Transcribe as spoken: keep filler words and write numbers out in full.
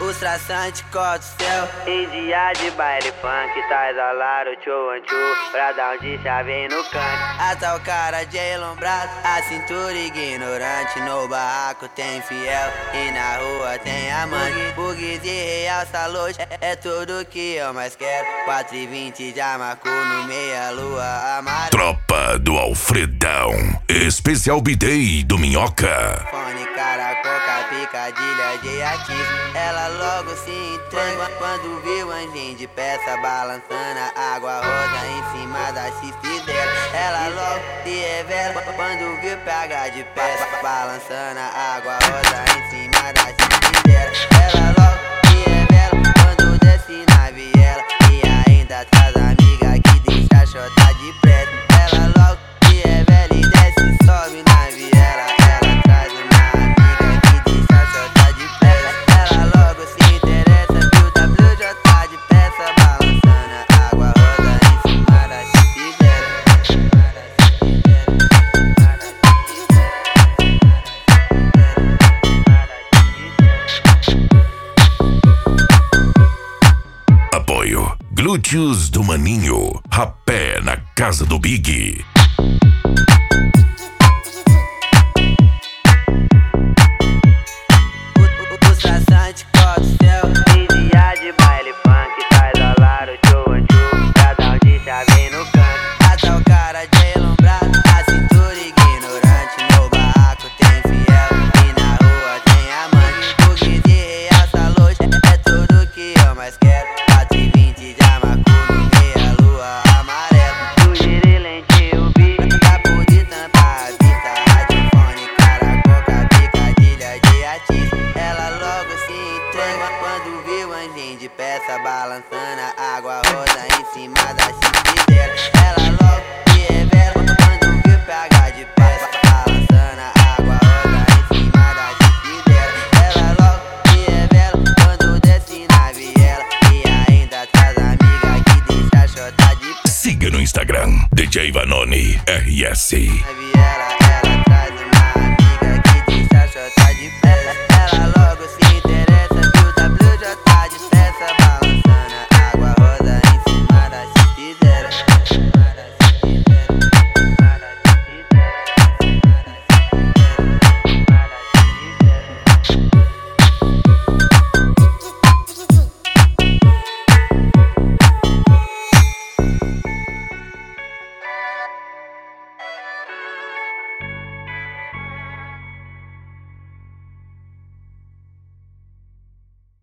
Os traçantes cortam o céu. Em dia de baile funk, tá exalado, tchô, tchô. Pra dar um de chave no canto. Até o cara de elombrado, a cintura ignorante. No barraco tem fiel e na rua tem amante. Bugs e realça luz, é, é tudo que eu mais quero. Quatro e vinte já marcou no meia lua amarela. Tropa do Alfredão, especial B-Day do Minhoca. Fone, cara, coca, picadilha de artista. Ela logo se entrega quando viu anjinho de peça balançando a água rosa em cima da chifre dela. Ela logo se revela quando viu P H de peça balançando a água rosa em cima da chifre dela. Ela logo se revela quando desce na viela e ainda traz amiga que deixa a chota de pressa. Ela logo se revela e desce, sobe na viela. Ela traz uma amiga que deixa a chota de pressa. Ela logo se interessa, viu W J de peça balançando a água rosa em cima da chifre dela. Apoio Glúteos do Maninho, rapé na casa do Big. Os traçantes cortam o céu. Em dia de baile funk, tá exalado, tchô, tchô. Pra dar um de chave no canto. Até o cara de elombrado, a cintura ignorante. No barraco tem fiel e na rua tem amante. Bugs de realça luz, é, é tudo que eu mais quero. Quatro e vinte já marcou no meia lua amarela. Sugere lentinho, bicho, tá por de tanta vista. Radiofone, cara, coca, picadilha de artista. Ela logo se entrega quando viu anjinho de peça balançando a água rosa em cima da chifre dela. Ela logo se revela quando viu P H de peça balançando a água rosa em cima da chifre dela. Ela logo se revela quando desce na viela e ainda traz amiga que deixa a chota de pressa. Siga no Instagram, D J Vanoni R S. Na viela.